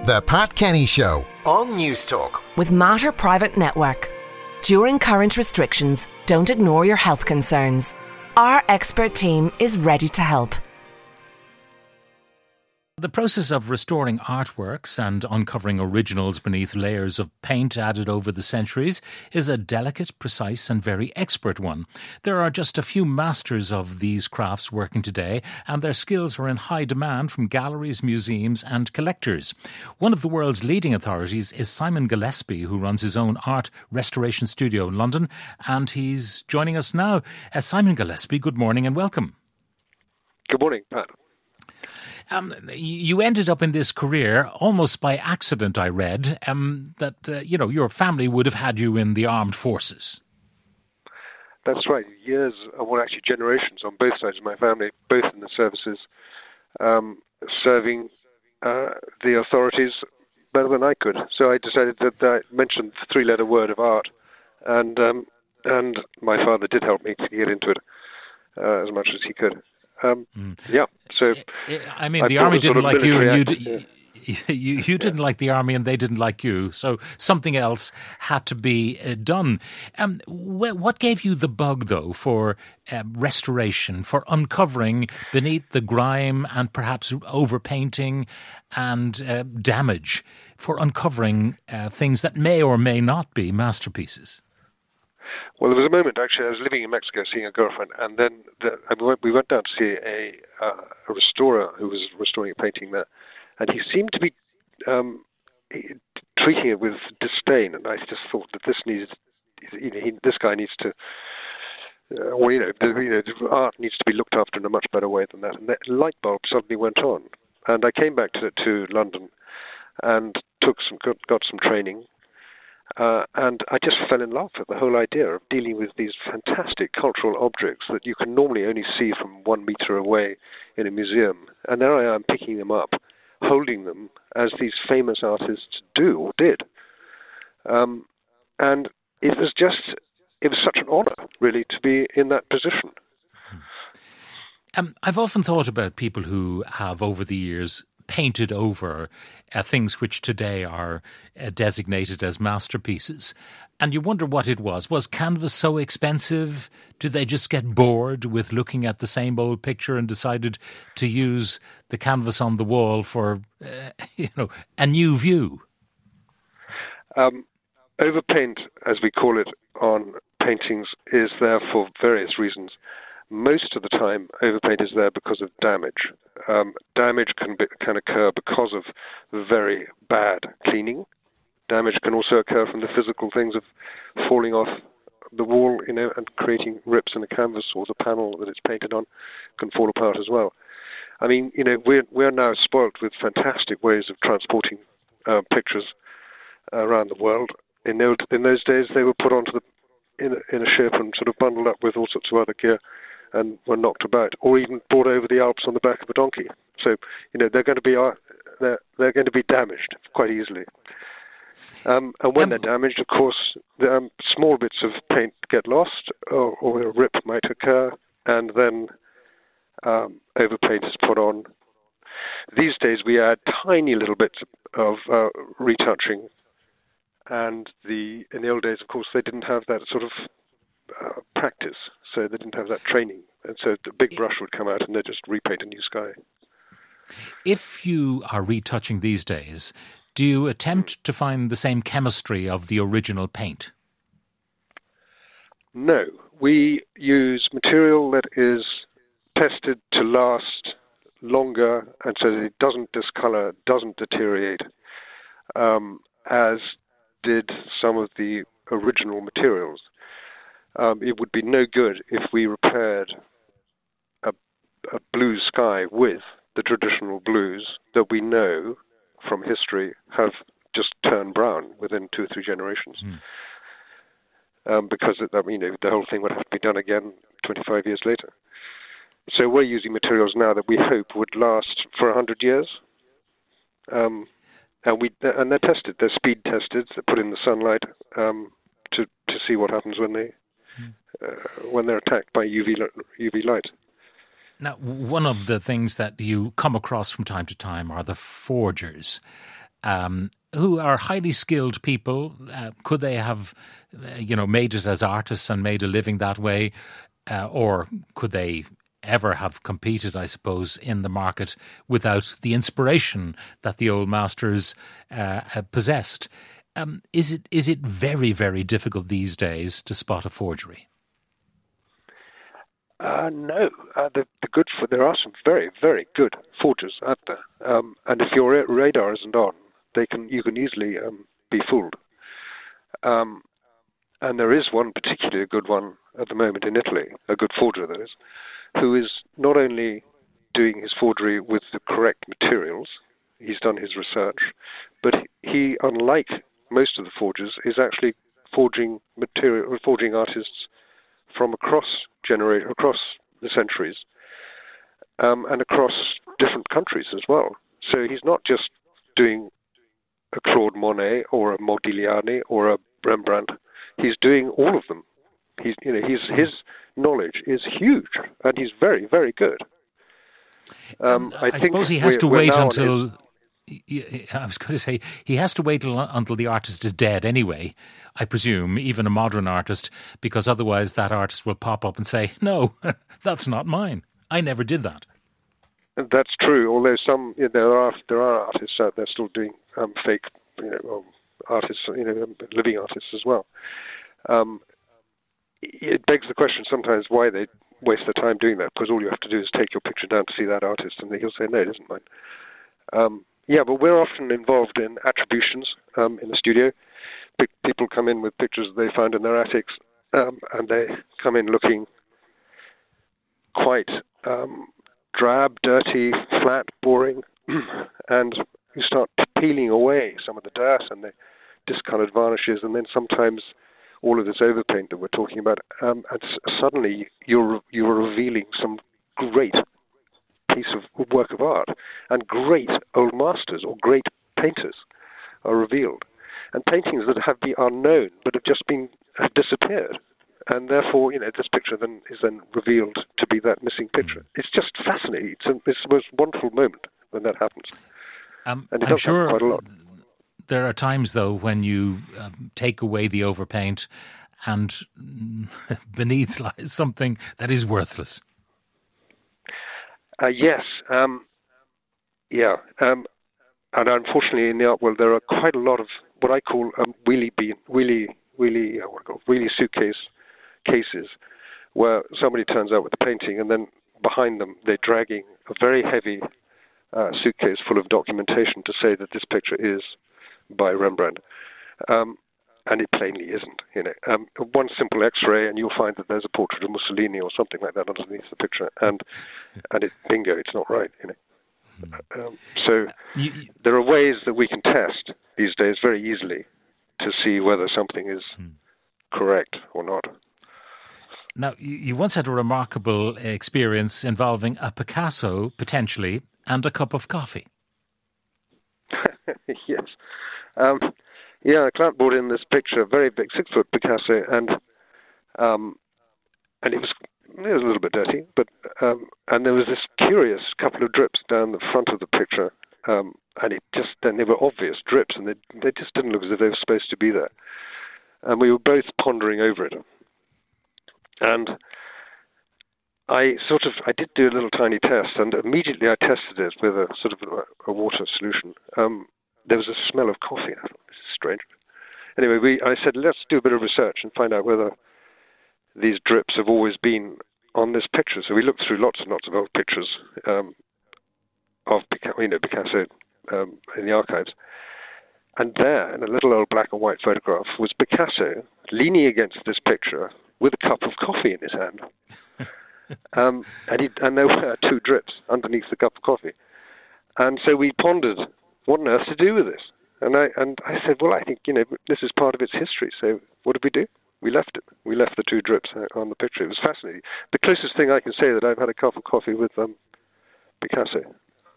The Pat Kenny Show on News Talk. With Mater Private Network. During current restrictions, don't ignore your health concerns. Our expert team is ready to help. The process of restoring artworks and uncovering originals beneath layers of paint added over the centuries is a delicate, precise and very expert one. There are just a few masters of these crafts working today, and their skills are in high demand from galleries, museums and collectors. One of the world's leading authorities is Simon Gillespie, who runs his own art restoration studio in London, and he's joining us now. Simon Gillespie, good morning and welcome. Good morning, Pat. You ended up in this career almost by accident, I read, your family would have had you in the armed forces. That's right. Years, well, actually generations on both sides of my family, both in the services, serving the authorities better than I could. So I decided that I mentioned the three-letter word of art, and my father did help me to get into it as much as he could. Yeah, so I mean, the army didn't like you, and you didn't like the army, and they didn't like you. So something else had to be done. What gave you the bug, though, for restoration, for uncovering beneath the grime and perhaps overpainting and damage, for uncovering things that may or may not be masterpieces? Well, there was a moment, actually, I was living in Mexico seeing a girlfriend, and then we went down to see a restorer who was restoring a painting there, and he seemed to be treating it with disdain, and I just thought that this guy needs to, art needs to be looked after in a much better way than that, and that light bulb suddenly went on, and I came back to London and got some training. And I just fell in love with the whole idea of dealing with these fantastic cultural objects that you can normally only see from 1 meter away in a museum. And there I am picking them up, holding them as these famous artists do or did. And it was such an honor, really, to be in that position. I've often thought about people who have, over the years, painted over things which today are designated as masterpieces. And you wonder what it was. Was canvas so expensive? Did they just get bored with looking at the same old picture and decided to use the canvas on the wall for, a new view? Overpaint, as we call it on paintings, is there for various reasons. Most of the time, overpaint is there because of damage. Damage can occur because of very bad cleaning. Damage can also occur from the physical things of falling off the wall, and creating rips in the canvas, or the panel that it's painted on can fall apart as well. I mean, we're now spoilt with fantastic ways of transporting pictures around the world. In those days, they were put onto in a ship and sort of bundled up with all sorts of other gear, and were knocked about, or even brought over the Alps on the back of a donkey. So, they're going to be damaged quite easily. And when they're damaged, of course, small bits of paint get lost, or a rip might occur, and then overpaint is put on. These days, we add tiny little bits of retouching, and in the old days, of course, they didn't have that sort of practice, so they didn't have that training, and so the big brush would come out and they'd just repaint a new sky. If you are retouching these days, do you attempt to find the same chemistry of the original paint? No, we use material that is tested to last longer, and so that it doesn't discolor, doesn't deteriorate, as did some of the original materials. It would be no good if we repaired a blue sky with the traditional blues that we know from history have just turned brown within 2 or 3 generations. Because the whole thing would have to be done again 25 years later. So we're using materials now that we hope would last for 100 years. And they're tested, they're speed tested, they're put in the sunlight to see what happens when they're attacked by UV light. Now, one of the things that you come across from time to time are the forgers. who are highly skilled people. Could they have, made it as artists and made a living that way? Or could they ever have competed, I suppose, in the market without the inspiration that the old masters possessed? Is it very, very difficult these days to spot a forgery? No. There are some very, very good forgers out there, and if your radar isn't on, you can easily be fooled. And there is one particularly good one at the moment in Italy, a good forger that is, who is not only doing his forgery with the correct materials, he's done his research, but he, unlike most of the forgers, is actually forging artists from across the centuries, and across different countries as well. So he's not just doing a Claude Monet or a Modigliani or a Rembrandt. He's doing all of them. His knowledge is huge, and he's very, very good. I suppose he has to wait until. I was going to say he has to wait until the artist is dead anyway, I presume, even a modern artist, because otherwise that artist will pop up and say, "No, that's not mine. I never did that." That's true. Although there are artists out there still doing fake, artists, living artists as well. It begs the question sometimes why they waste their time doing that, because all you have to do is take your picture down to see that artist, and he'll say, "No, it isn't mine." But we're often involved in attributions in the studio. People come in with pictures they found in their attics, and they come in looking quite drab, dirty, flat, boring, and you start peeling away some of the dirt and the discolored varnishes, and then sometimes all of this overpaint that we're talking about, and suddenly you're revealing some great piece of work of art, and great old masters or great painters are revealed, and paintings that have been unknown but have disappeared, and therefore this picture is then revealed to be that missing picture. It's just fascinating. It's the most wonderful moment when that happens, and it does happen quite a lot. There are times, though, when you take away the overpaint and beneath lies something that is worthless. Yes. And unfortunately in the art world there are quite a lot of what I call wheelie suitcase cases, where somebody turns out with a painting and then behind them they're dragging a very heavy suitcase full of documentation to say that this picture is by Rembrandt, and it plainly isn't. One simple X-ray, and you'll find that there's a portrait of Mussolini or something like that underneath the picture, and bingo, it's not right. So there are ways that we can test these days very easily to see whether something is correct or not. Now, you once had a remarkable experience involving a Picasso, potentially, and a cup of coffee. Yes. A client brought in this picture, a very big 6-foot Picasso, and it was a little bit dirty, but and there was this curious couple of drips down the front of the picture, and they were obvious drips, and they just didn't look as if they were supposed to be there. And we were both pondering over it, and I did do a little tiny test, and immediately I tested it with a sort of a water solution. There was a smell of coffee. I thought, this is strange. Anyway, I said, let's do a bit of research and find out whether these drips have always been on this picture. So we looked through lots and lots of old pictures of Picasso in the archives. And there, in a little old black and white photograph, was Picasso leaning against this picture with a cup of coffee in his hand. And there were 2 drips underneath the cup of coffee. And so we pondered, what on earth to do with this? And I said, well, I think, this is part of its history. So what did we do? We left it. We left the 2 drips on the picture. It was fascinating. The closest thing I can say that I've had a cup of coffee with Picasso.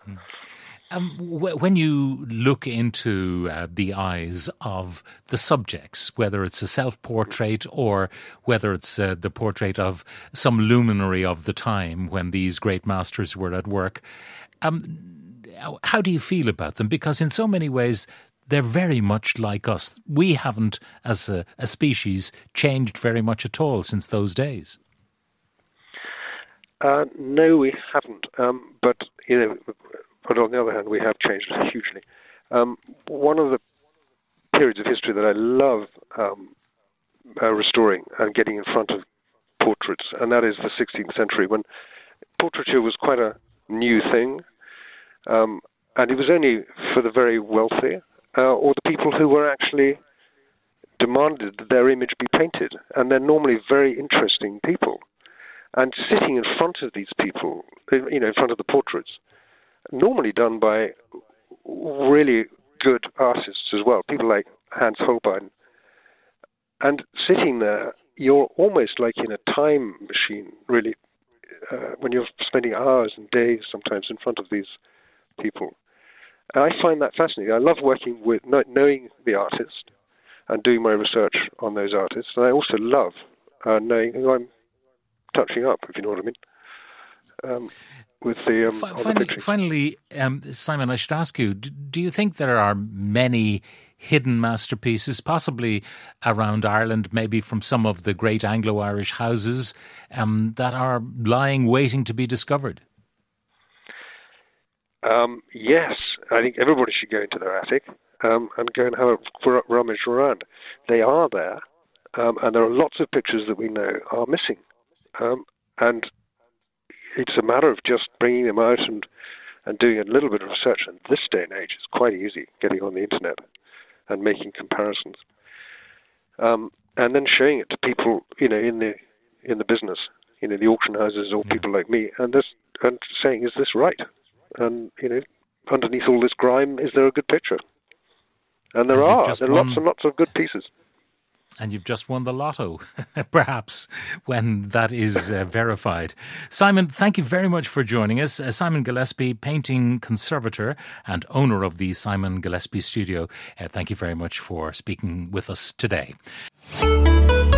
When you look into the eyes of the subjects, whether it's a self-portrait or whether it's the portrait of some luminary of the time when these great masters were at work, how do you feel about them? Because in so many ways, they're very much like us. We haven't, as a species, changed very much at all since those days. No, we haven't. But on the other hand, we have changed hugely. One of the periods of history that I love restoring and getting in front of portraits, and that is the 16th century, when portraiture was quite a new thing, and it was only for the very wealthy or the people who were actually demanded that their image be painted, and they're normally very interesting people. And sitting in front of these people, in front of the portraits, normally done by really good artists as well, people like Hans Holbein. And sitting there, you're almost like in a time machine, really, when you're spending hours and days sometimes in front of these people. And I find that fascinating. I love working with, knowing the artist and doing my research on those artists. And I also love knowing who I'm touching up, if you know what I mean. With the finally, Simon, I should ask you: do you think there are many hidden masterpieces, possibly around Ireland, maybe from some of the great Anglo-Irish houses, that are lying waiting to be discovered? Yes, I think everybody should go into their attic and go and have a rummage around. They are there, and there are lots of pictures that we know are missing. And it's a matter of just bringing them out and doing a little bit of research. And this day and age, it's quite easy getting on the internet and making comparisons, and then showing it to people, in the business, the auction houses or people like me, and saying, is this right? And underneath all this grime, is there a good picture? And there are lots and lots of good pieces. And you've just won the lotto, perhaps, when that is verified. Simon, thank you very much for joining us. Simon Gillespie, painting conservator and owner of the Simon Gillespie Studio. Thank you very much for speaking with us today.